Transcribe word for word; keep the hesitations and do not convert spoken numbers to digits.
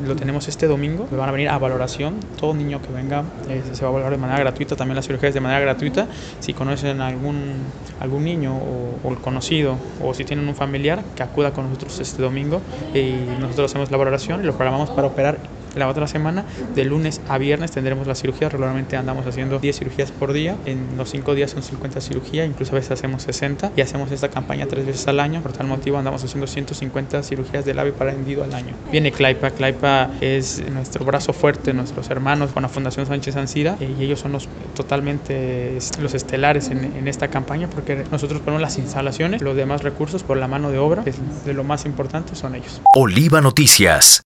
lo tenemos este domingo, van a venir a valoración, todo niño que venga eh, se va a valorar de manera gratuita, también la cirugía es de manera gratuita. Si conocen algún, algún niño o, o conocido, o si tienen un familiar, que acuda con nosotros este domingo y nosotros hacemos la valoración y lo programamos para operar la otra semana. De lunes a viernes tendremos la cirugía. Regularmente andamos haciendo diez cirugías por día, en los cinco días son cincuenta cirugías, incluso a veces hacemos sesenta, y hacemos esta campaña tres veces al año. Por tal motivo andamos haciendo ciento cincuenta cirugías de labio parendido al año. Viene Claipa, Claipa es nuestro brazo fuerte, nuestros hermanos con la Fundación Sánchez Ancira, y ellos son los totalmente los estelares en, en esta campaña, porque nosotros ponemos las instalaciones, los demás recursos por la mano de obra, es de lo más importante son ellos. Oliva Noticias.